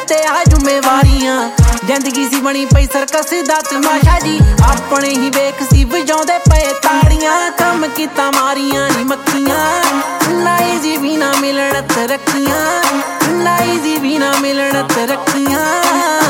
ते आ जुम्मेवारियां जिंदगी सी बनी पई सर्कस दा तमाशा जी अपने ही वेख सी वजाउंदे पे ताड़ियां कम कीता मारियां नी मक्खियां नाई जी भी ना मिलन तरक्कियां नाई जी भी ना मिलन तरक्कियां